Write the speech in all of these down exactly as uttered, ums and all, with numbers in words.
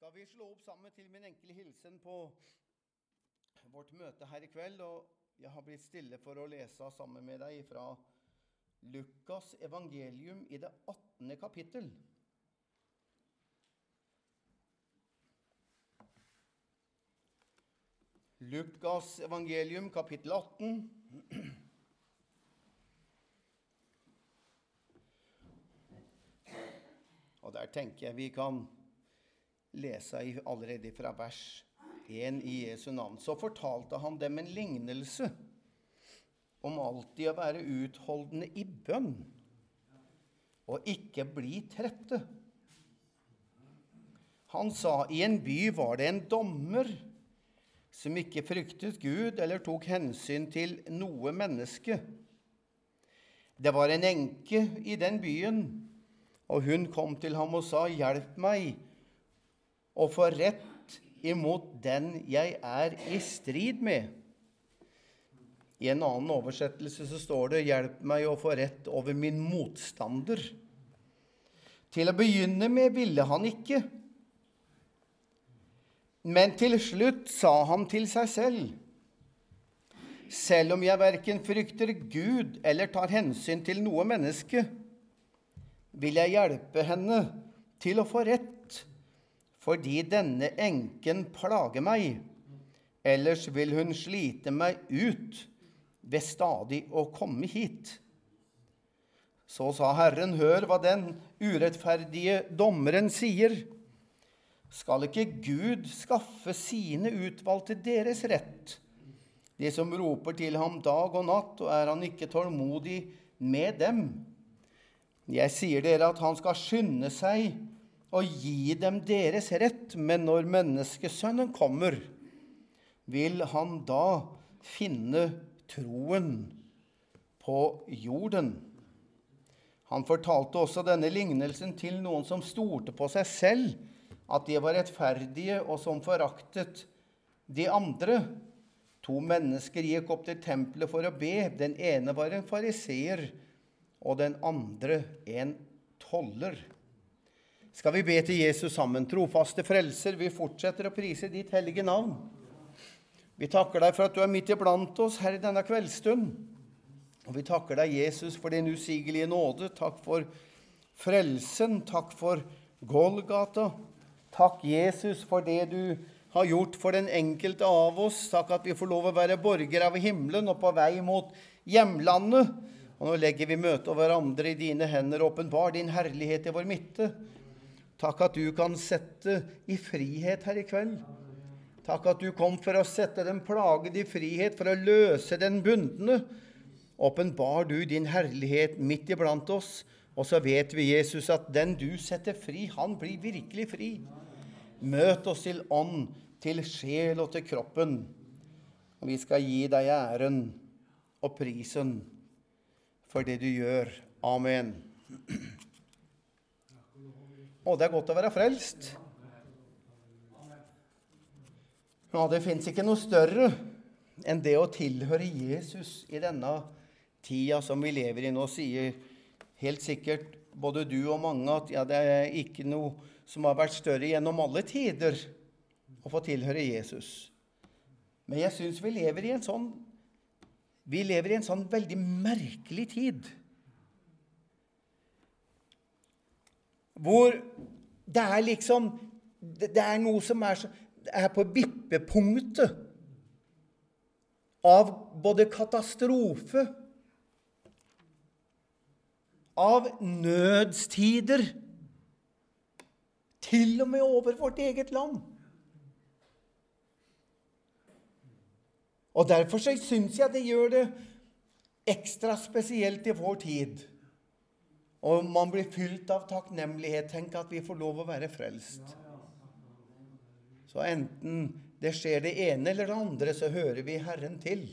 Skal vi slå opp sammen til min enkle hilsen på vårt møte her i kveld, og jeg har blitt stille for å lese sammen med deg fra Lukas evangelium i det attende kapittel. Lukas evangelium kapittel atten. Og der tenker jeg vi kan lese allerede fra vers en i Jesu navn. Så fortalte han dem en lignelse om alltid å være utholdende i bønn, og ikke bli trette. Han sa, i en by var det en dommer som ikke fryktet Gud eller tok hensyn til noe menneske. Det var en enke i den byen, og hun kom til ham og sa, hjelp meg å få rett imot den jeg er i strid med. I en annen oversettelse så står det, hjelp meg å få rett over min motstander. Til å begynne med ville han ikke. Men til slutt sa han til seg selv, selv om jeg hverken frykter Gud eller tar hensyn til noe menneske, vil jeg hjelpe henne til å få rett, fordi denne enken plager meg, ellers vil hun slite meg ut ved stadig å komme hit. Så sa Herren, hør hva den urettferdige dommeren sier. Skal ikke Gud skaffe sine utvalgte deres rett, de som roper til ham dag og natt, og er han ikke tålmodig med dem? Jeg sier dere at han skal skynde seg og gi dem deres rett, men når menneskesønnen kommer, vil han da finne troen på jorden. Han fortalte også denne lignelsen til noen som stolte på seg selv, at de var rettferdige og som foraktet de andre. To mennesker gikk opp til tempelet for å be. Den ene var en fariseer, og den andre en toller. Skal vi be til Jesus sammen? Trofaste frelser, vi fortsetter å prise ditt hellige navn. Vi takker deg for at du er midt iblant oss her i denne kveldstund. Og vi takker deg, Jesus, for din usigelige nåde. Takk for frelsen. Takk for Golgata. Takk, Jesus, for det du har gjort for den enkelte av oss. Takk at vi får lov å være borgere av himmelen og på vei mot hjemlandet. Og nå legger vi møte hverandre i dine hender, åpenbar din herlighet i vår midte. Takk at du kan sette i frihet her i kveld. Takk at du kom for å sette den plagede i frihet, for å løse den bundne. Åpenbar du din herlighet midt iblant oss, og så vet vi, Jesus, at den du setter fri, han blir virkelig fri. Møt oss til ånd, til sjel og til kroppen. Og vi skal gi deg æren og prisen for det du gjør. Amen. Og det er godt å være frelst. Ja, det finnes ikke noe større enn det å tilhøre Jesus i denne tida som vi lever i nå, sier helt sikkert både du og mange at ja, det er ikke noe som har vært større gjennom alle tider å få tilhøre Jesus. Men jeg synes vi lever i en sånn Vi lever i en sånn veldig merkelig tid, hvor det er liksom, det er noe som er, er på vippepunktet av både katastrofe, av nødstider, til og med over vårt eget land. Og derfor så synes jeg det gjør det ekstra spesielt i vår tid. Og man blir fylt av takknemlighet. Tenk at vi får lov å være frelst. Så enten det skjer det ene eller det andre, så hører vi Herren til.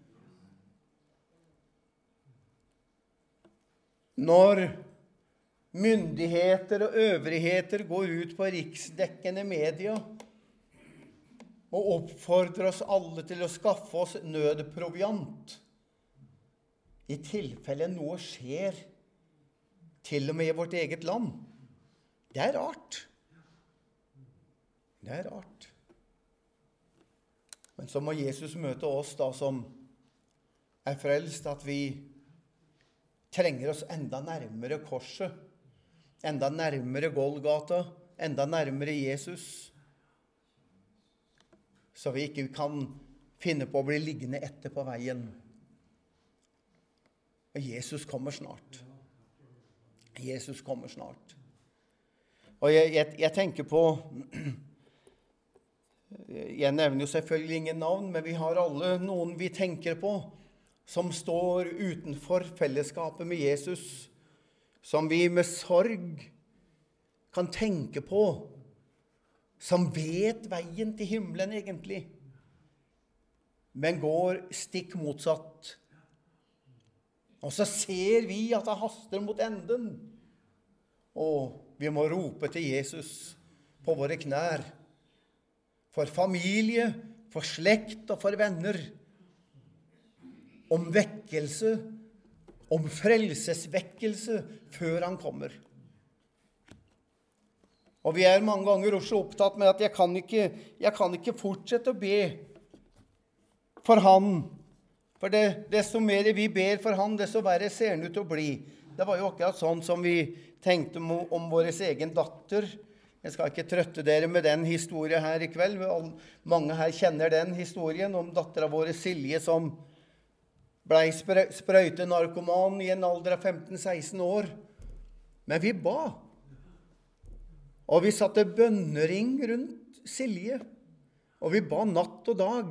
Når myndigheter og øvrigheter går ut på riksdekkende media, og oppfordrer oss alle til å skaffe oss nødproviant, i tilfelle noe skjer, til og med i vårt eget land. Det er rart. Det er rart. Men så må Jesus møte oss da som er frelst, at vi trenger oss enda nærmere korset, enda nærmere Golgata, enda nærmere Jesus, så vi ikke kan finne på å bli liggende etter på veien. Og Jesus kommer snart. Jesus kommer snart. Og jeg, jeg, jeg tenker på, jeg nevner jo selvfølgelig ingen navn, men vi har alle noen vi tenker på, som står utenfor fellesskapet med Jesus, som vi med sorg kan tenke på, som vet veien til himmelen egentlig, men går stikk motsatt. Og så ser vi at det haster mot enden, og vi må rope til Jesus på våre knær, for familie, for slekt og for venner, om vekkelse, om frelsesvekkelse før han kommer. Og vi er mange ganger også opptatt med at jeg kan ikke, jeg kan ikke fortsette å be for han. For det, desto mer vi ber for han, desto verre ser han ut til å bli. Det var jo akkurat sånn som vi tenkte om, om vår egen datter. Jeg skal ikke trøtte dere med den historien her i kveld. Mange her kjenner den historien om datteren vår Silje som ble sprøytenarkoman i en alder av femten seksten år. Men vi ba. Og vi satte bønnering rundt Silje. Og vi ba natt og dag.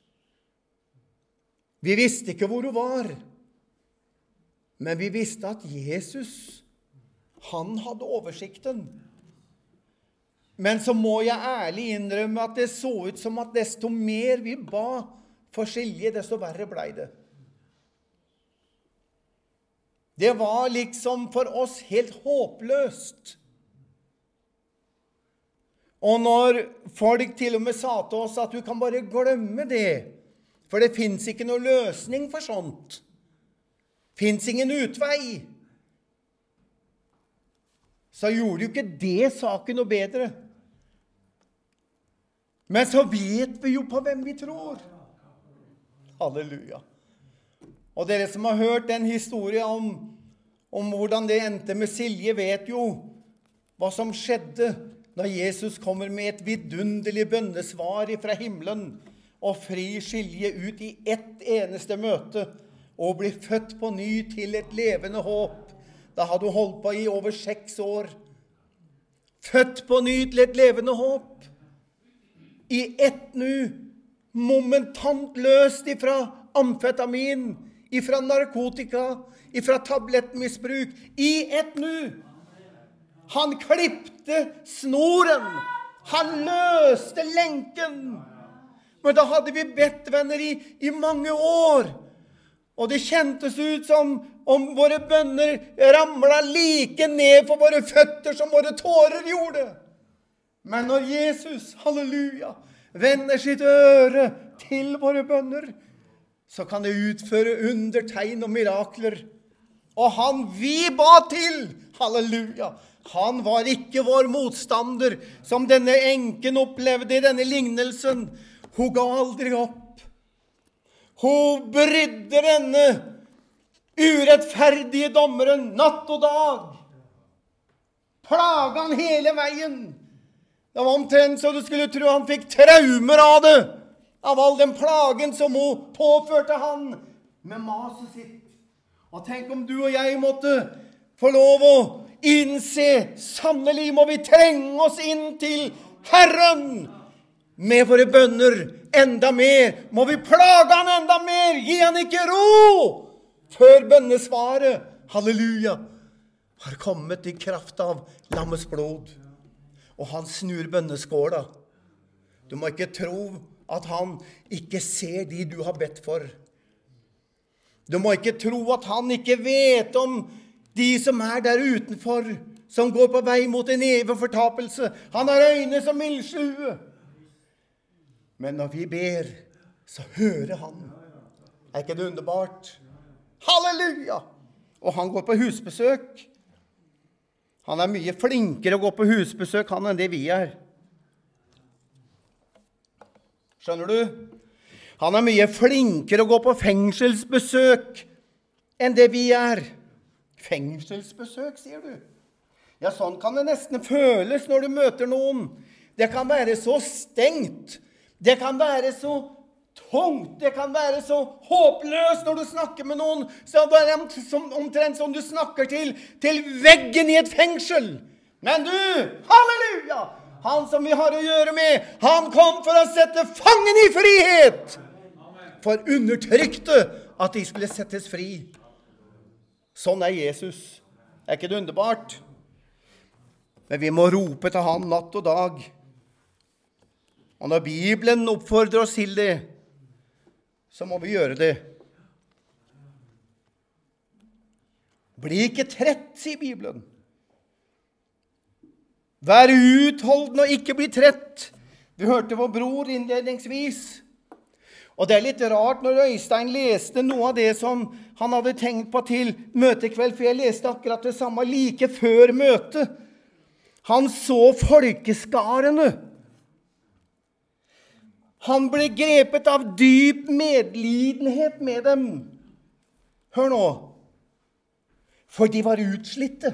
Vi visste ikke hvor hun var. Men vi visste at Jesus, han hadde oversikten. Men så må jeg ærlig innrømme at det så ut som at desto mer vi ba for Silje, desto verre ble det. Det var liksom for oss helt håpløst. Og når folk til og med sa til oss at du kan bare glemme det, for det finnes ikke noe løsning for sånt. Finnes ingen utvei. Så gjorde jo ikke det saken noe bedre. Men så vet vi jo på hvem vi tror. Halleluja. Og dere som har hørt den historien om, om hvordan det endte med Silje, vet jo hva som skjedde når Jesus kommer med et vidunderlig bønnesvar fra himmelen og frir Silje ut i ett eneste møte og blir født på ny til et levende håp. Da hadde hun holdt på i over seks år. Født på ny til et levende håp. I ett nu, momentant løst ifra amfetamin, ifra narkotika, ifra tablettmisbruk. I ett nu. Han klippte snoren. Han løste lenken. Men da hadde vi bedt, venner, i, i mange år. Og det kjentes ut som om våre bønner ramlet like ned på våre føtter som våre tårer gjorde. Men når Jesus, halleluja, vender sitt øre til våre bønner, så kan det utføre undertegn og mirakler. Og han vi ba til, halleluja, han var ikke vår motstander, som denne enken opplevde i denne lignelsen. Hun ga aldri opp. Hun brydde denne urettferdige dommeren natt og dag. Plaga han hele veien. Det var omtrent så du skulle tro han fikk traumer av det, av all den plagen som hun påførte han med maset sitt. Og tenk om du og jeg måtte få lov å innse, sannelig må vi trenge oss inn til Herren med våre bønner enda mer. Må vi plage han enda mer, gi han ikke ro, før bønnesvaret, halleluja, har kommet i kraft av lammets blod. Og han snur bønneskåla. Du må ikke tro at han ikke ser de du har bedt for. Du må ikke tro at han ikke vet om de som er der utenfor, som går på vei mot en evig fortapelse. Han har øyne som ildslue. Men når vi ber, så hører han. Er ikke det underbart? Halleluja! Og han går på husbesøk. Han er mye flinkere å gå på husbesøk han enn det vi er. Skjønner du? Han er mye flinkere å gå på fengselsbesøk enn det vi er. Fengselsbesøk, sier du? Ja, sånn kan det nesten føles når du møter noen. Det kan være så stengt. Det kan være så tungt. Det kan være så håpløst når du snakker med noen. Så det er som, omtrent som du snakker til, til veggen i et fengsel. Men du, halleluja! Han som vi har å gjøre med, han kom for å sette fangen i frihet. For undertrykte at de skulle settes fri. Sånn er Jesus. Er ikke det underbart? Men vi må rope til han natt og dag. Og når Bibelen oppfordrer oss til det, så må vi gjøre det. Bli ikke trett, sier Bibelen. Vær utholdende og ikke bli trett. Vi hørte vår bror innledningsvis. Og det er litt rart når Øystein leste noe av det som han hadde tenkt på til møtekveld, for jeg leste akkurat det samme like før møtet. Han så folkeskarene. Han ble grepet av dyp medlidenhet med dem. Hør nå. For de var utslitte.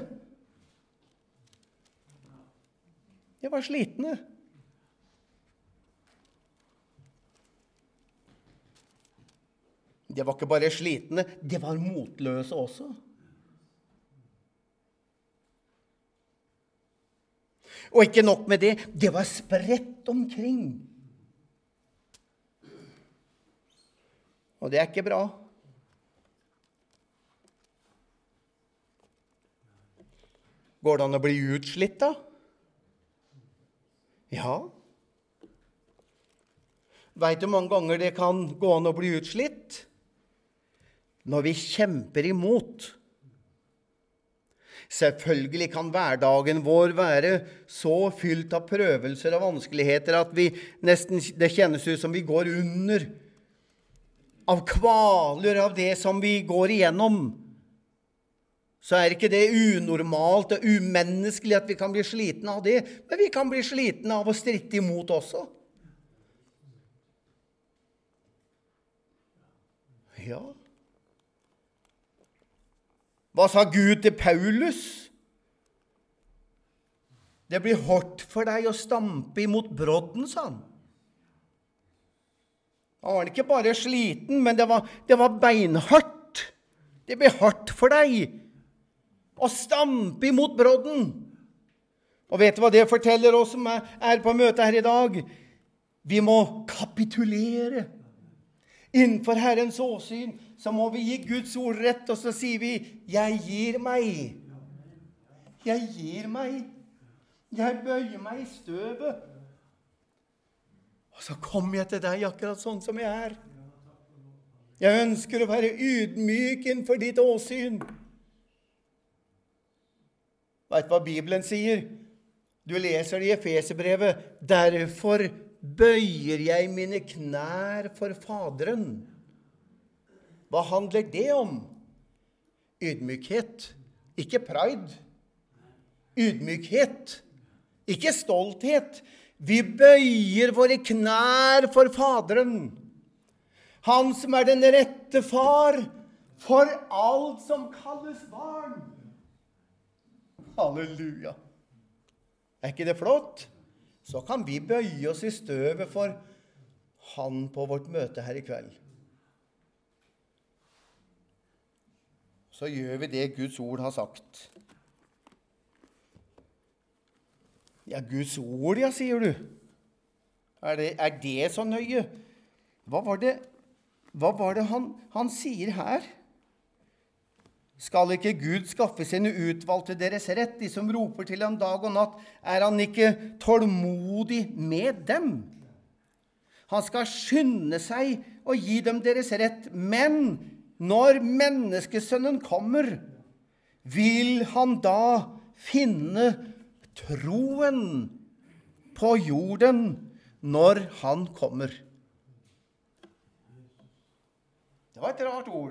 De var slitne. De var ikke bare slitne, de var motløse også. Og ikke nok med det, de var spredt omkring. Og det er ikke bra. Går det an å bli utslitt da? Ja. Vet du hvor mange ganger det kan gå an å bli utslitt? Når vi kjemper imot. Selvfølgelig kan hverdagen vår være så fylt av prøvelser og vanskeligheter at vi nesten, det kjennes ut som vi går under av kvaler av det som vi går igjennom. Så er ikke det unormalt og umenneskelig at vi kan bli slitne av det, men vi kan bli slitne av å stritte imot også. Ja. Hva sa Gud til Paulus? Det blir hårdt for deg å stampe imot brodden, sa han. Han var ikke bare sliten, men det var, det var beinhardt. Det blir hardt for deg å stampe imot brodden. Og vet du hva det forteller oss som er, er på møtet her i dag? Vi må kapitulere. Innenfor Herrens åsyn så må vi gi Guds ord rett, og så sier vi, jeg gir meg. Jeg gir meg. Jeg bøyer meg i støvet. Og så kommer jeg til deg akkurat sånn som jeg er. Jeg ønsker å være ydmyk innenfor ditt åsyn. Vet du hva Bibelen sier? Du leser det i Efeserbrevet. Derfor bøyer jeg mine knær for Faderen. Hva handler det om? Ydmykhet. Ikke pride. Ydmykhet. Ikke stolthet. Vi bøyer våre knær for Faderen. Han som er den rette far for alt som kalles barn. Halleluja. Er ikke det flott? Så kan vi bøye oss i støvet for han på vårt møte her i kveld. Så gjør vi det Guds ord har sagt. Ja, Guds ord, ja, sier du. Er det, er det så nøye? Hva var det, hva var det han, han sier her? Skal ikke Gud skaffe sine utvalgte deres rett, de som roper til ham dag og natt? Er han ikke tålmodig med dem? Han skal skynde seg og gi dem deres rett, men når menneskesønnen kommer, vil han da finne troen på jorden når han kommer. Det var et rart ord.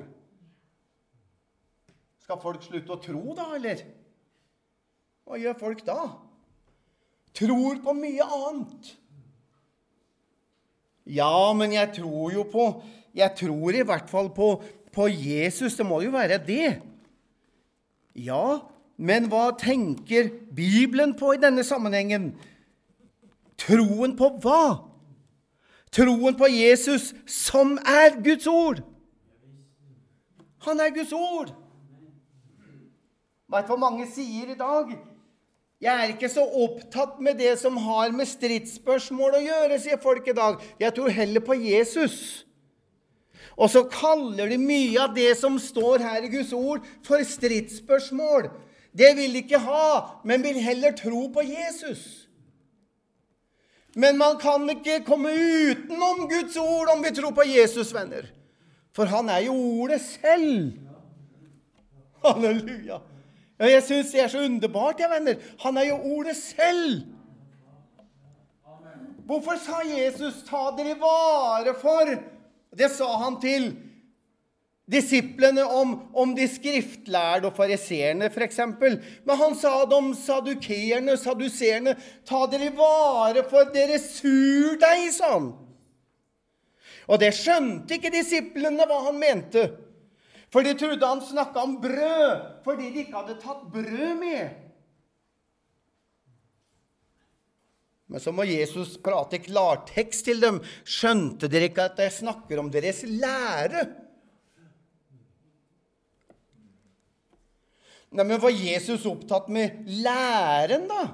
Skal folk slutte å tro da, eller? Hva gjør folk da? Tror på mye annet. Ja, men jeg tror jo på, jeg tror i hvert fall på, på Jesus, det må jo være det. Ja, men hva tenker Bibelen på i denne sammenhengen? Troen på hva? Troen på Jesus som er Guds ord. Han er Guds ord. Vet du hva mange sier i dag? Jeg er ikke så opptatt med det som har med stridsspørsmål å gjøre, sier folk i dag. Jeg tror heller på Jesus. Og så kaller de mye av det som står her i Guds ord for stridsspørsmål. Det vil de ikke ha, men vil heller tro på Jesus. Men man kan ikke komme utenom Guds ord om vi tror på Jesus, venner. For han er jo ordet selv. Halleluja. Jeg synes det er så underbart, ja, venner. Han er jo ordet selv. Hvorfor sa Jesus, ta dere vare for? Det sa han til disiplene om, om de skriftlærde og fariserene, for eksempel. Men han sa det om sadukerene, saduserene, ta dere vare for deres surdeig, sa han. Og det skjønte ikke disiplene hva han mente. For de trodde han snakket om brød, fordi de ikke hadde tatt brød med. Men så må Jesus prate klartekst til dem. Skjønte dere ikke at jeg snakker om deres lære? Nei, men var Jesus opptatt med læren da?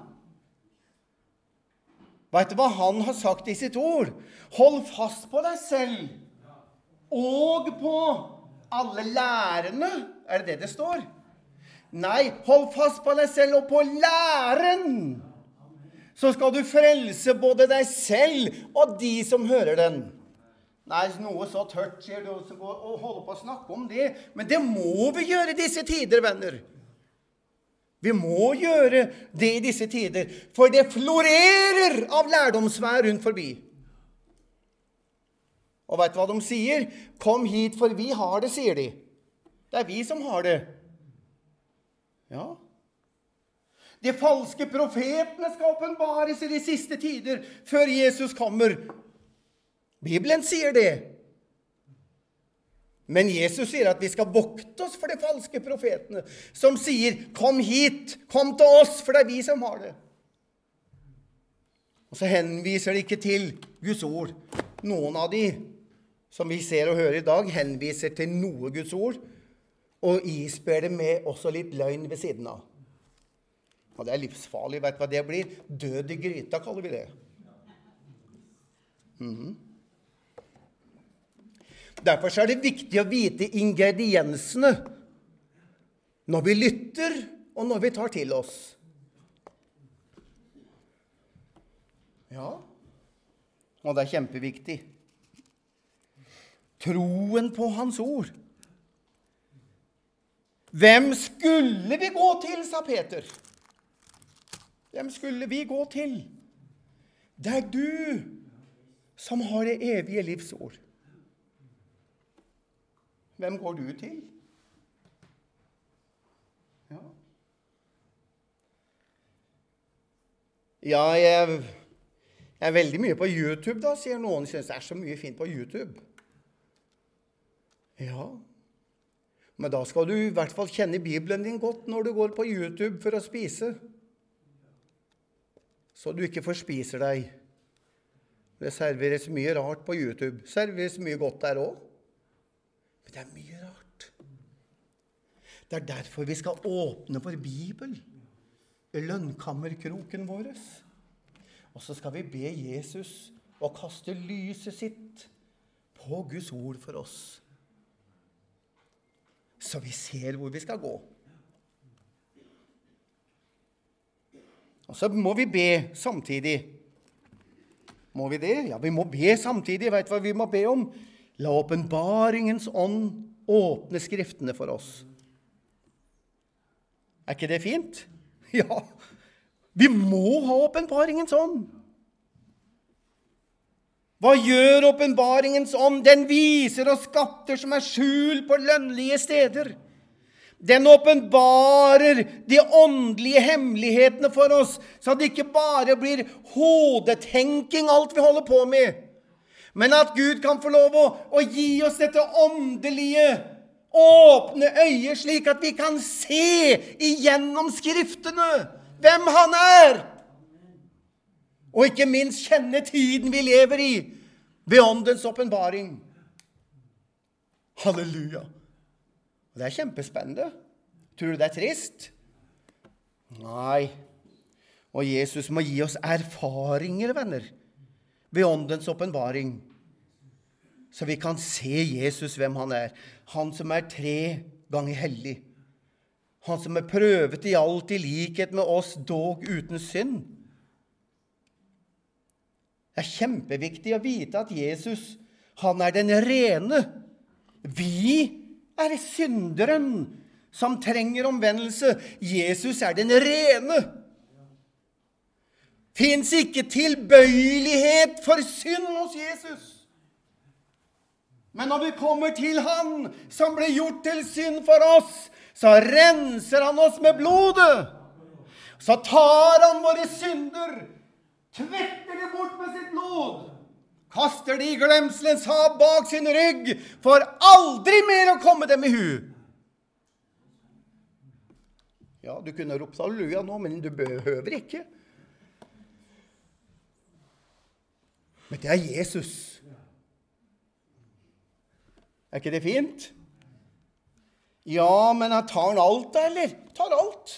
Vet du hva han har sagt i sitt ord? Hold fast på deg selv, og på alle lærerne. Er det det det står? Nei, hold fast på deg selv og på læren. Så skal du frelse både deg selv og de som hører den. Nei, noe så tørt, sier du, og holder på å snakke om det. Men det må vi gjøre i disse tider, venner. Vi må gjøre det i disse tider, for det florerer av lærdomsvær rundt forbi. Og vet du hva de sier? Kom hit, for vi har det, sier de. Det er vi som har det. Ja. De falske profetene skal åpenbares i de siste tider, før Jesus kommer. Bibelen sier det. Men Jesus sier at vi skal vokte oss for de falske profetene, som sier, kom hit, kom til oss, for det er vi som har det. Og så henviser de ikke til Guds ord. Noen av de, som vi ser og hører i dag, henviser til noe Guds ord, og isper det med også litt løgn ved siden av. Og det er livsfarlig, vet du hva det blir? Død i gryta, kaller vi det. Mhm. Derfor er det viktig å vite ingrediensene når vi lytter og når vi tar til oss. Ja, og det er kjempeviktig. Troen på hans ord. Hvem skulle vi gå til, sa Peter. Hvem skulle vi gå til? Det er du som har det evige livs ord. Hvem går du til? Ja, ja jeg, jeg er veldig mye på YouTube da, sier noen. Synes det er så mye fint på YouTube. Ja, men da skal du i hvert fall kjenne Bibelen din godt når du går på YouTube for å spise. Så du ikke forspiser deg. Det serveres mye rart på YouTube. Serveres mye godt der også. Men det er mye rart. Det er derfor vi skal åpne vår Bibel i lønnkammerkroken vår. Og så skal vi be Jesus å kaste lyset sitt på Guds ord for oss. Så vi ser hvor vi skal gå. Og så må vi be samtidig. Må vi det? Ja, vi må be samtidig. Vet du hva vi må be om? La åpenbaringens ånd åpne skriftene for oss. Er ikke det fint? Ja, vi må ha åpenbaringens ånd. Hva gjør åpenbaringens ånd? Den viser oss skatter som er skjult på lønnlige steder. Den åpenbarer de åndelige hemmelighetene for oss, så det ikke bare blir hodetenking alt vi holder på med. Men at Gud kan få lov å, å gi oss dette åndelige, åpne øyet, slik at vi kan se igjennom skriftene hvem han er. Og ikke minst kjenne tiden vi lever i, ved åndens åpenbaring. Halleluja. Og det er kjempespennende. Tror du det er trist? Nei. Og Jesus må gi oss erfaringer, venner, ved åndens åpenbaring, så vi kan se Jesus hvem han er. Han som er tre ganger hellig. Han som er prøvet i alt i likhet med oss, dog uten synd. Det er kjempeviktig å vite at Jesus, han er den rene. Vi er synderen som trenger omvendelse. Jesus er den rene. Finns ikke tilbøyelighet for synd hos Jesus. Men når vi kommer til han som ble gjort til synd for oss, så renser han oss med blodet. Så tar han våre synder, tvetter det bort med sitt blod, kaster det i glemselens hav bak sin rygg, for aldri mer å komme dem i hu. Ja, du kunne ropt halleluja nå, men du behøver ikke. Men det er Jesus. Er ikke det fint? Ja, men han tar han alt, eller? Tar alt.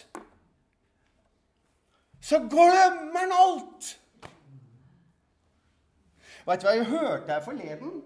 Så glemmer han alt. Vet du hva jeg hørte her forleden?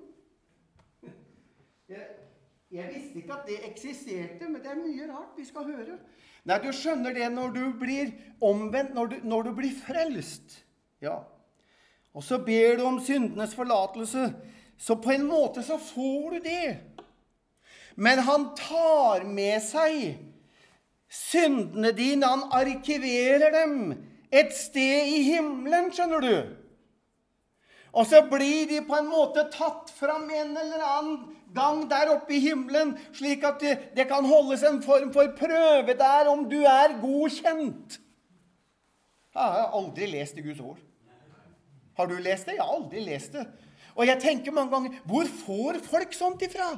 Jeg, jeg visste ikke at det eksisterte, men det er mye rart vi skal høre. Nei, du skjønner det når du blir omvendt, når du, når du blir frelst. Ja. Og så ber du om syndenes forlatelse, så på en måte så får du det. Men han tar med seg syndene dine, han arkiverer dem et sted i himmelen, skjønner du. Og så blir de på en måte tatt fram en eller annen gang der oppe i himmelen, slik at det, det kan holdes en form for prøve der om du er godkjent. Jeg har aldri lest i Guds ord. Har du lest det? Jeg har aldri lest det. Og jeg tenker mange ganger, hvor får folk sånt ifra?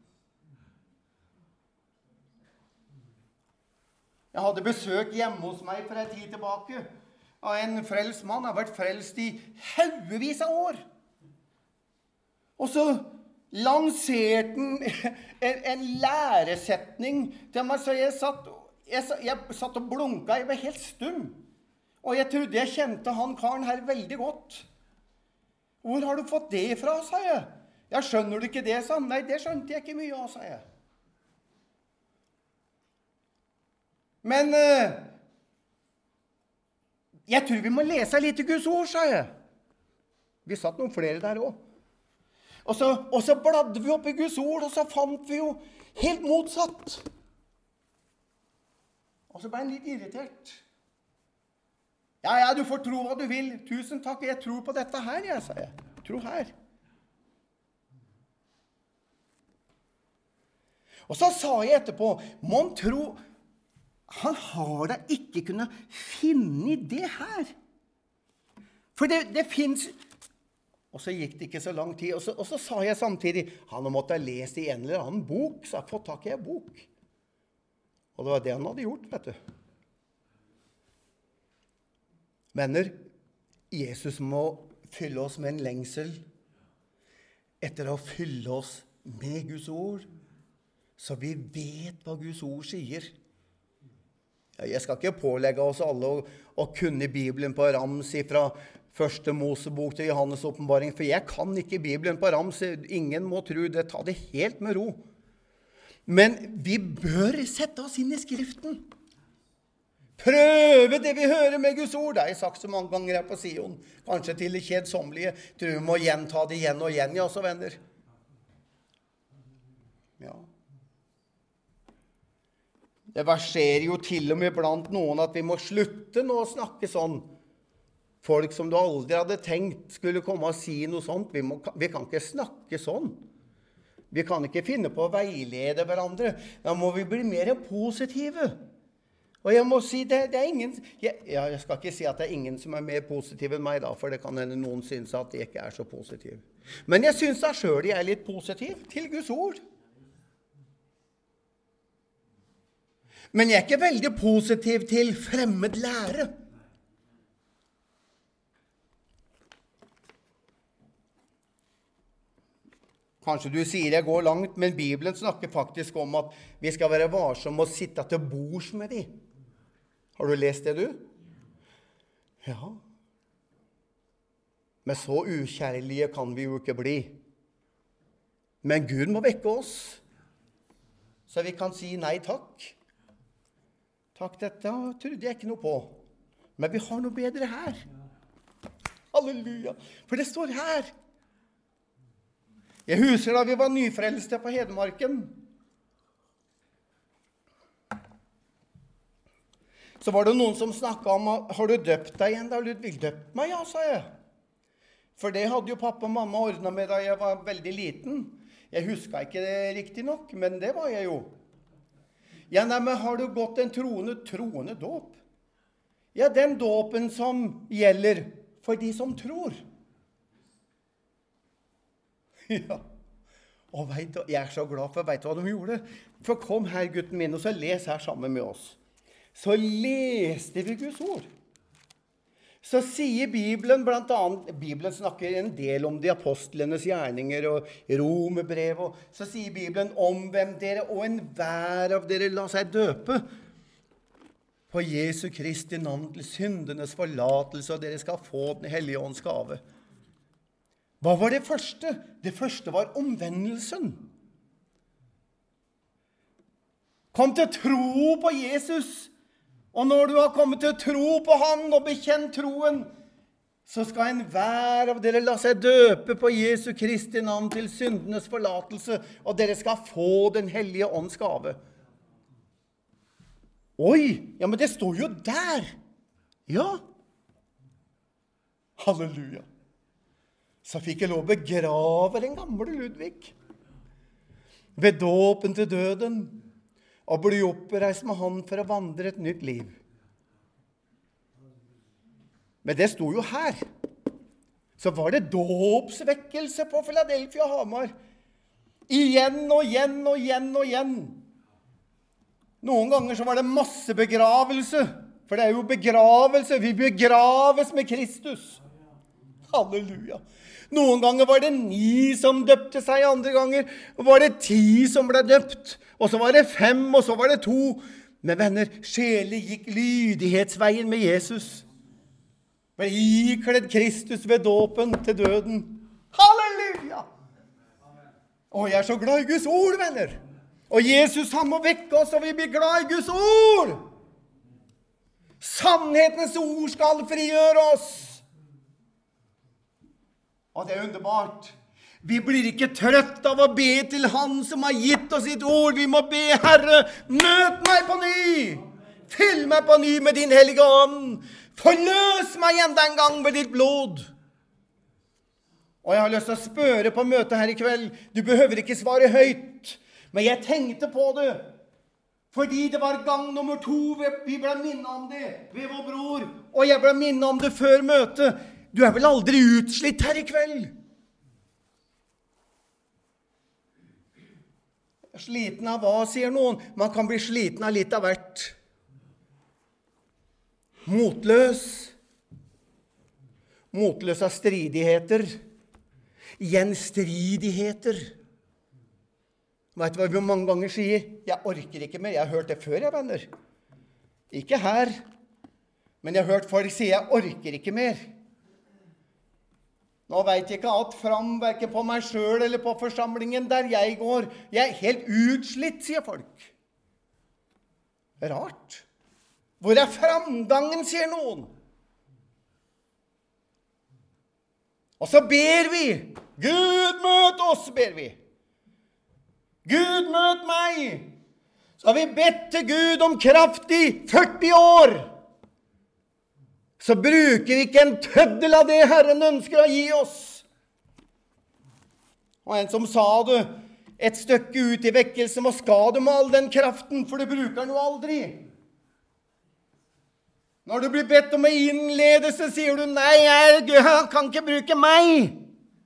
Jeg hadde besøk hjemme hos meg for en tid tilbake av en frelst mann. Han har vært frelst i haugevis av år. Og så lanserte han en, en læresetning til meg, så jeg satt, jeg, jeg satt og blunket, jeg var helt stum. Og jeg trodde jeg kjente han karen her veldig godt. Hvor har du fått det fra, sa jeg. Jeg skjønner du ikke det, sa han. Nei, det skjønte jeg ikke mye av, sa jeg. Men eh, jeg tror vi må lese litt i Guds ord, sa jeg. Vi satt noen flere der også. Og så, og så bladde vi opp i Guds ord, og så fant vi jo helt motsatt. Og så ble han litt irritert. Ja, ja, du får tro hva du vil. Tusen takk, jeg tror på dette her, jeg, sa jeg. Tro her. Og så sa jeg etterpå, må han tro, han har da ikke kunnet finne det her. For det, det finnes... Og så gikk det ikke så lang tid, og så, og så sa jeg samtidig, han måtte ha lest i en eller annen bok, så jeg fått tak i en bok. Og det var det han hadde gjort, vet du. Venner, Jesus må fylle oss med en lengsel etter å fylle oss med Guds ord, så vi vet hva Guds ord sier. Jeg skal ikke pålegge oss alle å, å kunne Bibelen på rams fra første Mosebok til Johannes åpenbaring, for jeg kan ikke Bibelen på rams. Ingen må tro det. Ta det helt med ro. Men vi bør sette oss inn i Skriften. Prøve det vi hører med Guds ord. Det har jeg sagt så mange ganger her på Sion. Kanskje til det kjedsommelige. Tror vi må gjenta det igjen og igjen, ja, så venner. Ja. Det verserer jo til og med blant noen at vi må slutte nå å snakke sånn. Folk som du aldri hadde tenkt skulle komme og si noe sånt. Vi, må, vi kan ikke snakke sånn. Vi kan ikke finne på å veilede hverandre. Da må vi bli mer positive. Og jeg må si, det, det er ingen, jeg, ja, jeg skal ikke si at det er ingen som er mer positiv enn meg da, for det kan hende noen synes at jeg ikke er så positiv. Men jeg synes da selv jeg er litt positiv til Guds ord. Men jeg er ikke veldig positiv til fremmed lære. Kanskje du sier jeg går langt, men Bibelen snakker faktisk om at vi skal være varsomme og sitte til bords med dem. Har du lest det, du? Ja. Men så ukjærlige kan vi jo ikke bli. Men Gud må vekke oss, så vi kan si nei takk. Takk, dette trodde jeg ikke noe på. Men vi har noe bedre her. Halleluja. For det står her. Jeg husker da vi var nyfrelste på Hedmarken. Så var det noen som snakket om, har du døpt deg igjen da, Ludvig? Døpt meg, ja, sa jeg. For det hadde jo pappa og mamma ordnet med da jeg var veldig liten. Jeg husker ikke det riktig nok, men det var jeg jo. Ja, nei, men har du gått en troende, troende dåp? Ja, den dåpen som gjelder for de som tror. Ja, og vet du, jeg er så glad for, vet du hva de gjorde? For kom her, gutten min, og så les her sammen med oss. Så leste vi Guds ord. Så sier Bibelen, blant annet, Bibelen snakker en del om de apostlenes gjerninger og romerbrev, og så sier Bibelen, omvend dere, og enhver av dere la seg døpe på Jesu Kristi navn til syndenes forlatelse, og dere skal få den hellige ånds gave. Hva var det første? Det første var omvendelsen. Kom til tro på Jesus. Og når du har kommet til tro på han og bekjent troen, så skal enhver av dere la seg døpe på Jesu Kristi navn til syndenes forlatelse, og dere skal få den hellige ånds gave. Oi, ja, men det står jo der. Ja. Halleluja. Så fikk jeg lov å begrave den gamle Ludvig ved dåpen til døden og bli oppreist med han for å vandre et nytt liv. Men det sto jo her. Så var det dåpsvekkelse på Philadelphia og Hamar. Igjen og igjen og igjen og igjen. Noen ganger så var det masse begravelse, for det er jo begravelse. Vi begraves med Kristus. Halleluja. Noen ganger var det ni som døpte seg, andre ganger var det ti som ble døpt, og så var det fem, og så var det to. Men venner, sjelen gikk lydighetsveien med Jesus. Ble ikledd Kristus ved dåpen til døden. Halleluja! Og jeg er så glad i Guds ord, venner. Og Jesus, han må vekke oss, og vi blir glad i Guds ord. Sannhetens ord skal frigjøre oss. Og det er underbart. Vi blir ikke trøtt av å be til han som har gitt oss sitt ord. Vi må be, Herre, møt meg på ny. Fyll meg på ny med din hellige ånd. Forløs meg enda en gang med ditt blod. Og jeg har lyst til å spørre på møtet her i kveld. Du behøver ikke svare høyt. Men jeg tenkte på det. Fordi det var gang nummer to. Vi ble minnet om det ved vår bror. Og jeg ble minnet om det før møtet. Du er vel aldri utslitt her i kveld? Sliten av hva, sier noen? Man kan bli sliten av litt av hvert. Motløs. Motløs av stridigheter. Gjenstridigheter. Vet du hva vi mange ganger sier? Jeg orker ikke mer. Jeg har hørt det før, jeg, venner. Ikke her. Men jeg har hørt folk si, jeg orker ikke mer. Nå vet jeg ikke alt fram, hverken på meg selv eller på forsamlingen der jeg går. Jeg er helt utslitt, sier folk. Rart. Hvor er framgangen, sier noen. Og så ber vi. Gud, møt oss, ber vi. Gud, møt meg. Så har vi bedt til Gud om kraft i førti år. Så bruker vi ikke en tøddel av det Herren ønsker å gi oss. Og en som sa det, et stykke ut i vekkelse må skade med all den kraften, for du bruker den jo aldri. Når du blir bedt om å innlede, så sier du, nei, jeg, jeg kan ikke bruke meg.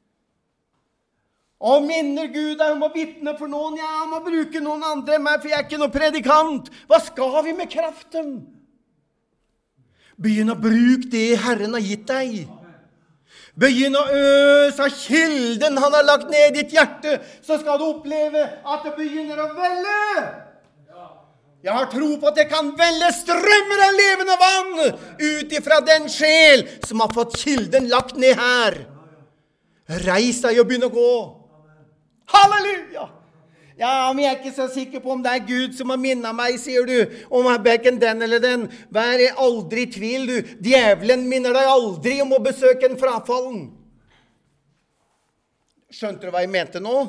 Og minner Gud deg om å vitne for noen, ja, jeg må bruke noen andre enn meg, for jeg er ikke noen predikant. Hva skal vi med kraften? Begynn å bruke det Herren har gitt deg. Begynn å øse av kilden han har lagt ned i ditt hjerte, så skal du oppleve at det begynner å velle. Jeg har tro på at det kan velle strømmer av levende vann ut ifra den sjel som har fått kilden lagt ned her. Reis deg og begynn å gå. Halleluja! Ja, men jeg er ikke så sikker på om det er Gud som har minnet meg, sier du, om hverken den eller den. Vær aldri i tvil, du. Djevelen minner deg aldri om å besøke en frafallen. Skjønte du hva jeg mente nå?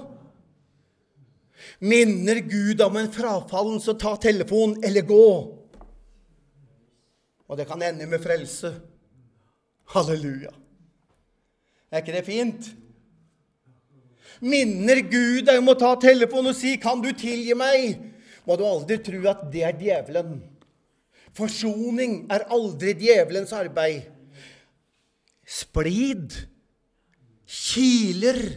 Minner Gud om en frafallen, så ta telefonen eller gå. Og det kan ende med frelse. Halleluja. Er ikke det fint? Minner Gud deg om å ta telefonen og si, kan du tilgi meg? Må du aldri tro at det er djevelen. Forsoning er aldri djevelens arbeid. Splid, kiler,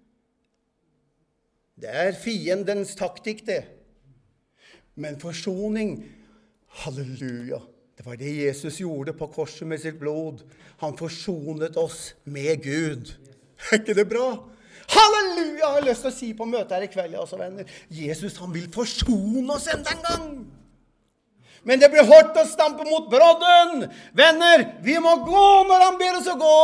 det er fiendens taktikk det. Men forsoning, halleluja, det var det Jesus gjorde på korset med sitt blod. Han forsonet oss med Gud. Er ikke det bra? Halleluja! Jeg har lyst til å si på møtet her i kveld, altså, venner. Jesus, han vil forsone oss enda en gang. Men det blir hårdt å stampe mot brodden. Venner, vi må gå når han ber oss å gå.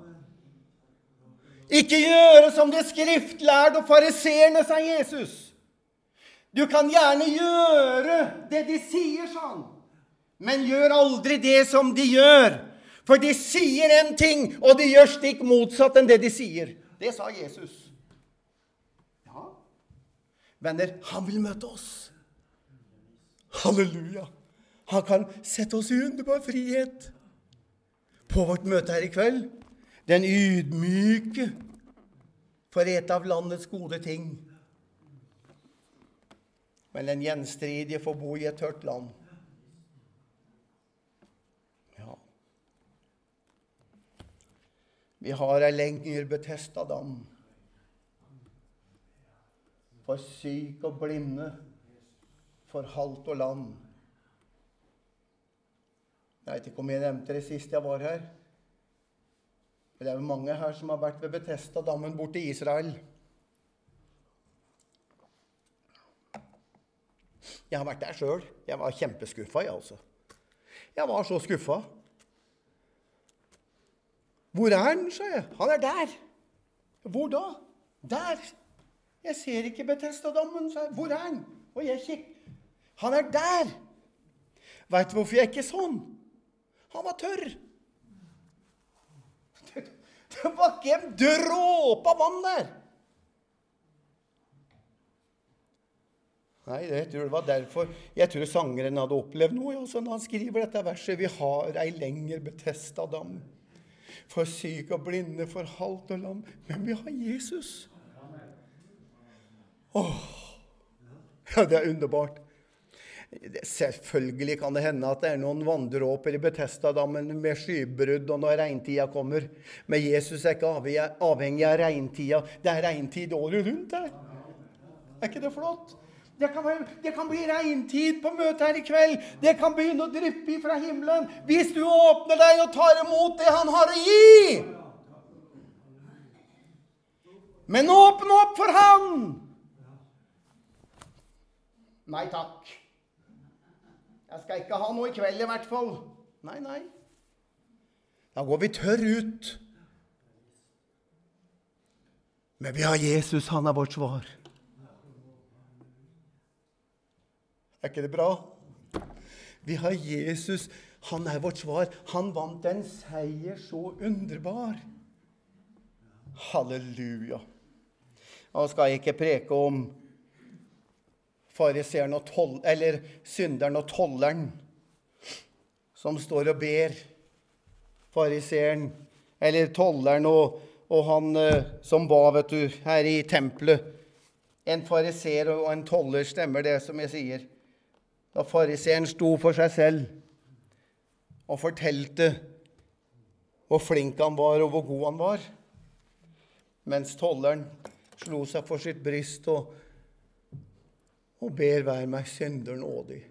Ikke gjøre som de skriftlærde og fariserene, sa Jesus. Du kan gjerne gjøre det de sier, sånn. Men gjør aldri det som de gjør. For de sier en ting, og de gjør stikk motsatt enn det de sier. Det sa Jesus. Ja. Venner, han vil møte oss. Halleluja. Han kan sette oss i underbar frihet. På vårt møte her i kveld. Den ydmyke for et av landets gode ting. Men den gjenstridige får bo i et tørt land. Ja. Vi har en lenger Betesda dam. For syk og blinde, for halt og lam. Jeg vet ikke om jeg nevnte det sist jeg var her. Det er jo mange her som har vært ved Betesda-dammen borte i Israel. Jeg har vært der selv. Jeg var kjempeskuffa, jeg altså. Jeg var så skuffa. Hvor er han, sa jeg. Han er der. Hvor da? Der. Jeg ser ikke Betesda-dammen, sa jeg. Hvor er han? Og jeg kikker. Han er der. Vet du hvorfor jeg ikke sånn? Han var tørr. Det var ikke en dråpe av vann der. Nei, jeg tror det var derfor. Jeg tror sangeren hadde opplevd noe, altså, når han skriver dette verset. Vi har ei lenger Betesda dam. For syke og blinde, for halt og lam. Men vi har Jesus. Åh, ja, det er underbart. Selvfølgelig kan det hende at det er noen vanndråper i Betesda-dammen med skybrudd og når regntida kommer. Men Jesus er ikke avhengig av regntida. Det er regntid året rundt her. Er ikke det flott? Det kan, være, det kan bli regntid på møtet her i kveld. Det kan begynne å dryppe fra himmelen. Hvis du åpner deg og tar imot det han har å gi. Men åpne opp for han. Nei takk. Jeg skal ikke ha noe i kveld i hvert fall. Nei, nei. Da går vi tørr ut. Men vi har Jesus, han er vårt svar. Er ikke det bra? Vi har Jesus, han er vårt svar. Han vant en seier så underbar. Halleluja. Nå skal jeg ikke preke om fariseren og toll, eller synderen og tolleren, som står og ber. Fariseren, eller tolleren og, og han eh, som var, vet du, her i tempelet. En fariser og en toller, stemmer det som jeg sier. Da fariseren sto for seg selv, og fortalte hvor flink han var og hvor god han var. Mens tolleren slo seg for sitt bryst og, og ber hver meg synder nådig.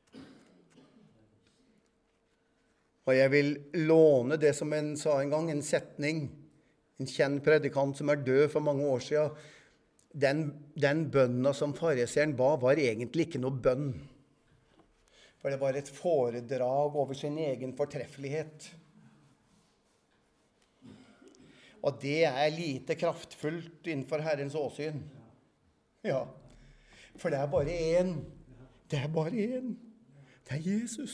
Og jeg vil låne det som en sa en gang, en setning, en kjent predikant som er død for mange år siden. Den, den bønna som fariseren ba var egentlig ikke noe bønn. For det var et foredrag over sin egen fortreffelighet. Og det er lite kraftfullt innenfor Herrens åsyn. Ja, for det er bare en. Det er bare en. Det er Jesus.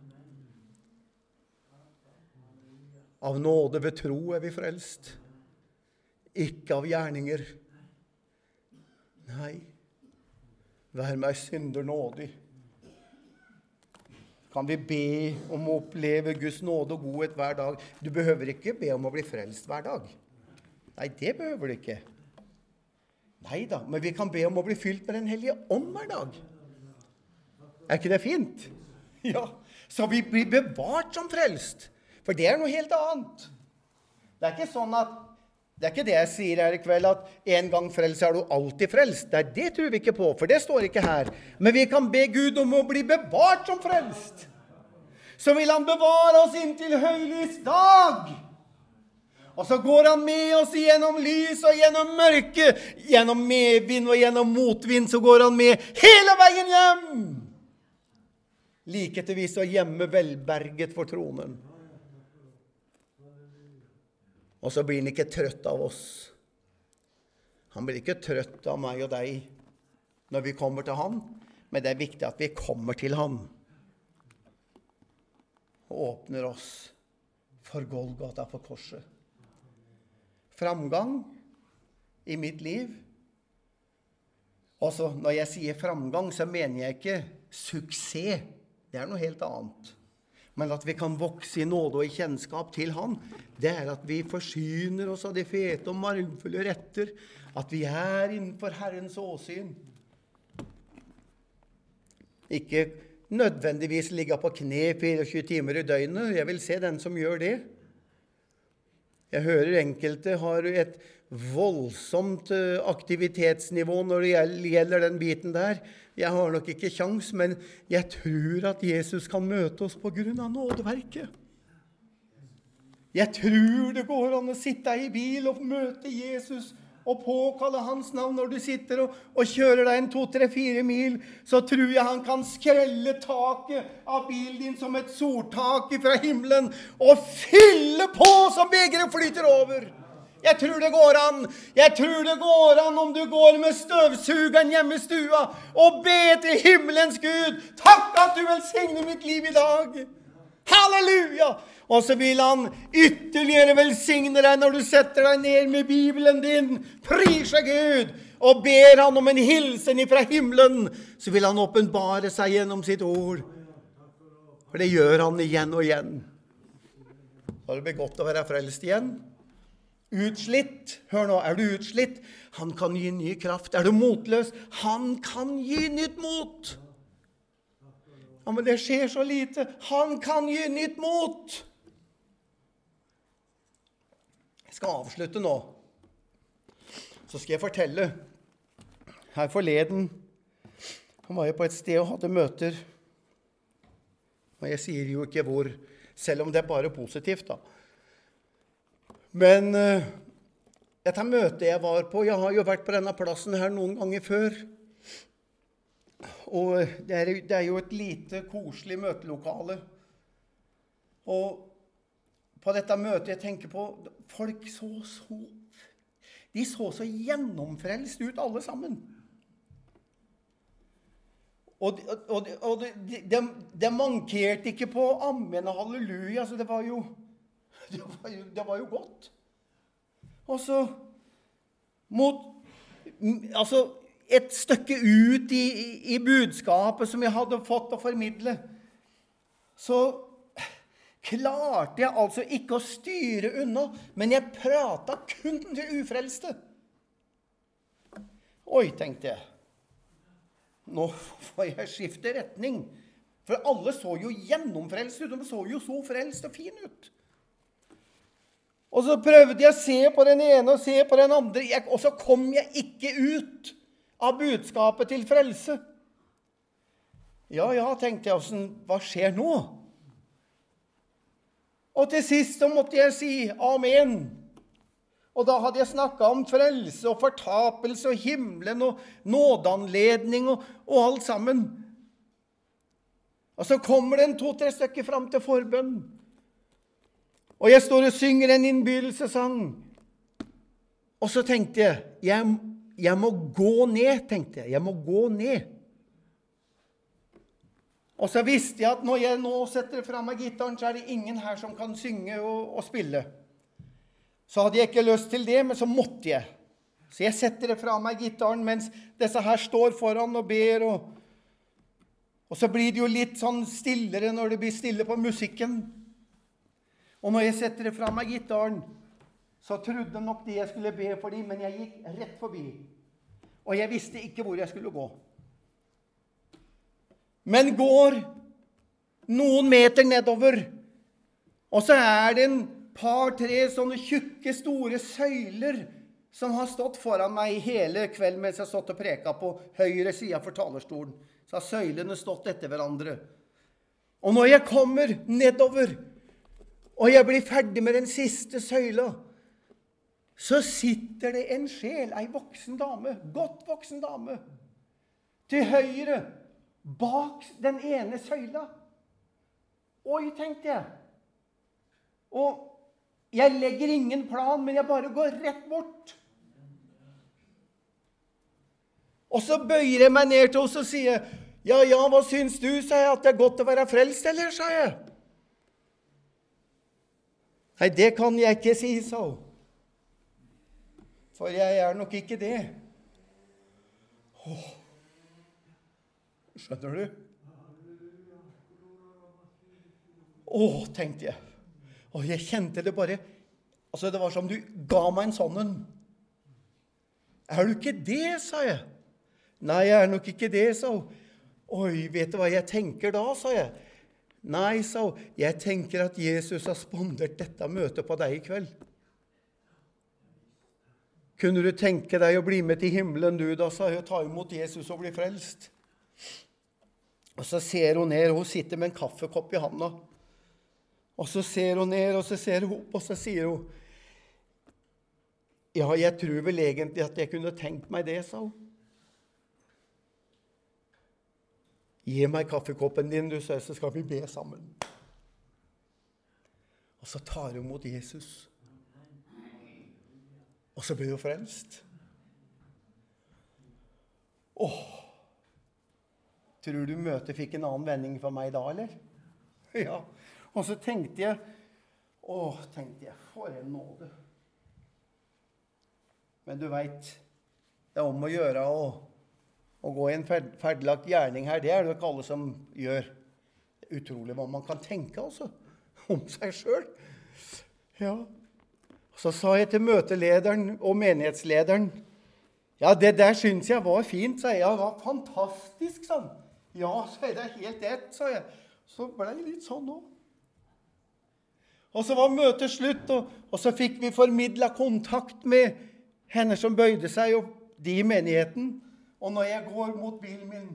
Av nåde ved tro er vi frelst. Ikke av gjerninger. Nei. Vær meg synder nådig. Kan vi be om å oppleve Guds nåde og godhet hver dag? Du behøver ikke be om å bli frelst hver dag. Nei, det behøver du ikke. Nei da, men vi kan be om å bli fylt med den hellige ånd hver dag. Er ikke det fint? Ja, så vi blir bevart som frelst. For det er noe helt annet. Det er ikke sånn at, det er ikke det jeg sier her i kveld, at en gang frelst er du alltid frelst. Det, det tror vi ikke på, for det står ikke her. Men vi kan be Gud om å bli bevart som frelst. Så vil han bevare oss inntil høylys dag. Og så går han med oss gjennom lys og gjennom mørke, gjennom medvind og gjennom motvind, så går han med hele veien hjem. Like til vi så hjemme velberget for tronen. Og så blir han ikke trøtt av oss. Han blir ikke trøtt av meg og deg når vi kommer til han, men det er viktig at vi kommer til han. Og åpner oss for Golgata, for korset. Framgang i mitt liv. Også når jeg sier framgang, så mener jeg ikke suksess. Det er noe helt annet. Men at vi kan vokse i nåde og i kjennskap til han, det er at vi forsyner oss av de fete og margfulle retter, at vi er innenfor Herrens åsyn. Ikke nødvendigvis ligge på kne tjuefire timer i døgnet. Jeg vil se den som gjør det. Jeg hører enkelte har et voldsomt aktivitetsnivå når det gjelder den biten der. Jeg har nok ikke sjans, men jeg tror at Jesus kan møte oss på grunn av nådeverket. Jeg tror det går an å sitte i bil og møte Jesus og påkalle hans navn når du sitter og, og kjører deg en to, tre, fire mil, så tror jeg han kan skrelle taket av bilen din som et soltak fra himmelen og fylle på som begeret flyter over. Jeg tror det går an. Jeg tror det går an om du går med støvsugeren hjemme i stua og ber til himmelens Gud. Takk at du velsigner mitt liv i dag. Halleluja! Og så vil han ytterligere velsigne deg når du setter deg ned med Bibelen din. Priser Gud og ber han om en hilsen fra himmelen. Så vil han åpenbare seg gjennom sitt ord. For det gjør han igjen og igjen. Så det blir godt å være frelst igjen. Utslitt, hør nå, er du utslitt? Han kan gi ny kraft. Er du motløs? Han kan gi nytt mot. Ja, men det skjer så lite. Han kan gi nytt mot. Jeg skal avslutte nå. Så skal jeg fortelle. Her forleden, han var jo på et sted og hadde møter. Og jeg sier jo ikke hvor, selv om det er bare positivt da. Men uh, dette møtet jeg var på, jeg har jo vært på denne plassen her noen ganger før. Og det er, det er jo et lite, koselig møtelokale. Og på dette møtet jeg tenker på, folk så så, de så så gjennomfrelst ut alle sammen. Og, og, og det de, de mankerte ikke på amen og halleluja, så det var jo, det var jo, det var jo godt. Og så, mot, altså, et stykke ut i, i, i budskapet som jeg hadde fått å formidle, så klarte jeg altså ikke å styre unna, men jeg pratet kun til ufrelste. Oi, tenkte jeg. Nå får jeg skifte retning. For alle så jo gjennomfrelst ut, de så jo så frelst og fin ut. Og så prøvde jeg å se på den ene og se på den andre, jeg, og så kom jeg ikke ut av budskapet til frelse. Ja, ja, tenkte jeg, hva skjer nå? Og til sist så måtte jeg si amen. Og da hadde jeg snakket om frelse og fortapelse og himmelen og nådeanledning og, og alt sammen. Og så kommer det en to-tre stykker frem til forbønn. Og jeg står og synger en innbydelsesang. Og så tenkte jeg, jeg, jeg må gå ned, tenkte jeg. Jeg må gå ned. Og så visste jeg at når jeg nå setter frem av gitaren, så er det ingen her som kan synge og, og spille. Så hadde jeg ikke lyst til det, men så måtte jeg. Så jeg setter det frem av gitaren mens disse her står foran og ber. Og, og så blir det jo litt sånn stillere når det blir stille på musikken. Og når jeg setter det frem av gitaren, så trodde nok det jeg skulle be for dem, men jeg gikk rett forbi. Og jeg visste ikke hvor jeg skulle gå. Men går noen meter nedover, og så er det en par, tre sånne tjukke, store søyler som har stått foran meg hele kvelden mens jeg har stått og preket på høyre siden for talerstolen. Så har søylene stått etter hverandre. Og når jeg kommer nedover, og jeg blir ferdig med den siste søyla, så sitter det en sjel, en voksen dame, godt voksen dame, til høyre, bak den ene søyla. Oi, tenkte jeg. Og jeg legger ingen plan, men jeg bare går rett bort. Og så bøyer jeg meg ned til oss og sier, ja, ja, hva syns du, sa jeg, at det er godt å være frelst, eller, sa jeg. Nei, det kan jeg ikke si, sa hun. For jeg er nok ikke det. Åh. Skjønner du? Åh, tenkte jeg. Og jeg kjente det bare, altså det var som du ga meg en sånn en. Er du ikke det, sa jeg. Nei, jeg er nok ikke det, sa hun. Oi, vet du hva jeg tenker da, sa jeg. Nei, sa hun, jeg tenker at Jesus har spandert dette møtet på deg i kveld. Kunne du tenke deg å bli med til himmelen, du da, sa jeg, og ta imot Jesus og bli frelst? Og så ser hun ned, og hun sitter med en kaffekopp i handa. Og så ser hun ned, og så ser hun opp, og så sier hun, ja, jeg tror vel egentlig at jeg kunne tenkt meg det, sa hun. Gi meg kaffekoppen din, du, så skal vi be sammen. Og så tar hun mot Jesus. Og så blir hun frelst. Åh! Tror du møtet fikk en annen vending for meg da, eller? Ja. Og så tenkte jeg, åh, tenkte jeg, for en nåde. Men du vet, det er om å gjøre å, å gå i en ferd, ferdelagt gjerning her. Det er det ikke alle som gjør. Det er utrolig hva man kan tenke, altså, om seg selv. Ja. Så sa jeg til møtelederen og menighetslederen, ja, det der synes jeg var fint, sa jeg. Ja, det var fantastisk, sånn. Ja, så er det helt ett, sa jeg. Så ble det litt sånn nå. Og så var møtet slutt, og, og så fikk vi formidlet kontakt med henne som bøyde seg, og de i menigheten. Og når jeg går mot bilen min,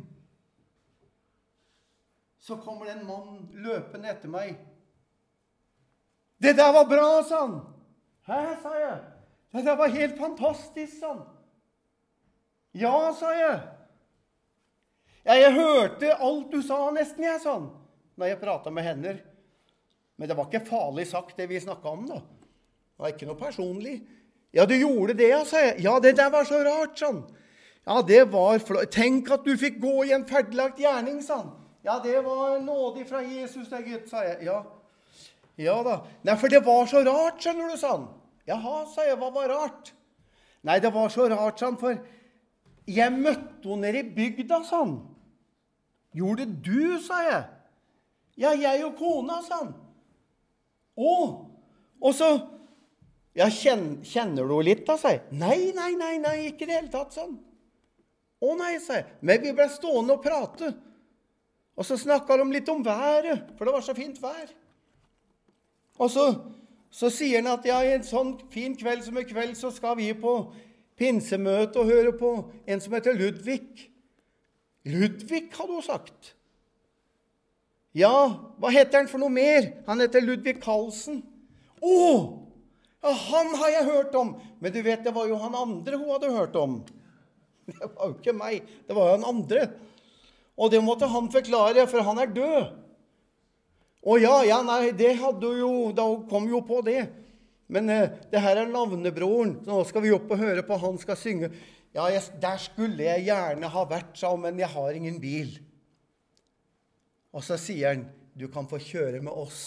så kommer det en mann løpende etter meg. Det der var bra, sa han. Hæ, sa jeg. Det der var helt fantastisk, sa han. Ja, sa jeg. Ja, jeg hørte alt du sa nesten, jeg, sa han, når jeg pratet med henne. Men det var ikke farlig sagt det vi snakket om da. Det var ikke noe personlig. Ja, du gjorde det, sa jeg. Ja, det der var så rart, sa han. Ja, det var flott. Tenk at du fikk gå i en ferdelagt gjerning, sa han. Ja, det var nådig fra Jesus, det Gud, sa jeg. Ja, ja da. Nei, for det var så rart, skjønner du, sa han. Jaha, sa jeg, hva var rart? Nei, det var så rart, sa han, for jeg møtte henne nede i bygda, sa han. Gjorde du, sa jeg. Ja, jeg og kona, sa han. Å, og så, ja, kjenner, kjenner du litt da, sa jeg. Nei, nei, nei, nei, ikke det hele tatt, sa han. Å nei, sa jeg. Men vi ble stående og prate. Og så snakket de litt om været, for det var så fint vær. Og så, så sier han at ja, i en sånn fin kveld som i kveld, så skal vi på pinsemøte og høre på en som heter Ludvig. Ludvig, hadde hun sagt. Ja, hva heter han for noe mer? Han heter Ludvig Carlsen. Åh, ja, han har jeg hørt om. Men du vet, det var jo han andre hun hadde hørt om. Det var jo ikke meg, det var jo han andre. Og det måtte han forklare, for han er død. Og ja, ja, nei, det hadde jo, da kom jo på det. Men eh, det her er navnebroren, så nå skal vi opp og høre på, han skal synge. Ja, jeg, der skulle jeg gjerne ha vært, sa hun, men jeg har ingen bil. Og så sier han, du kan få kjøre med oss.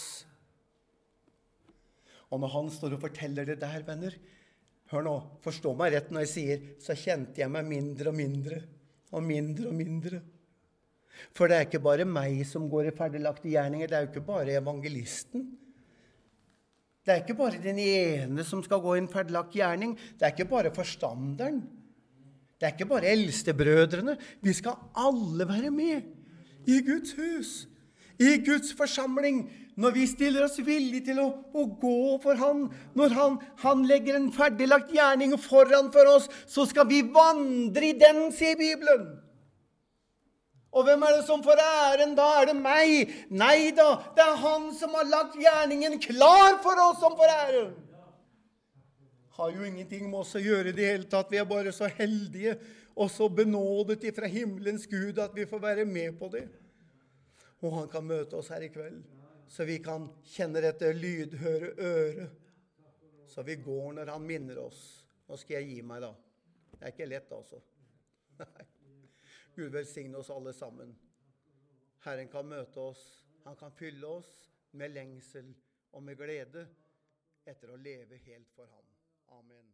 Og når han står og forteller det der, venner, hør nå, forstå meg rett når jeg sier, så kjente jeg meg mindre og mindre, og mindre og mindre. For det er ikke bare meg som går i ferdiglagte gjerninger, det er jo ikke bare evangelisten. Det er ikke bare den ene som skal gå i en ferdiglagt gjerning, det er ikke bare forstanderen. Det er ikke bare eldstebrødrene, vi skal alle være med i Guds hus, i Guds forsamling, når vi stiller oss villige til å, å gå for han, når han, han legger en ferdiglagt gjerning foran for oss, så skal vi vandre i den, sier Bibelen. Og hvem er det som får æren da? Er det meg? Nei da, det er han som har lagt gjerningen klar for oss som får æren. Har jo ingenting med oss å gjøre det hele tatt, vi er bare så heldige og så benådet ifra himmelens Gud at vi får være med på det. Og han kan møte oss her i kveld, så vi kan kjenne dette lydhøre øre, så vi går når han minner oss. Nå skal jeg gi meg da. Det er ikke lett altså. Nei. Gud velsigne oss alle sammen. Herren kan møte oss, han kan fylle oss med lengsel og med glede etter å leve helt for ham. Amen.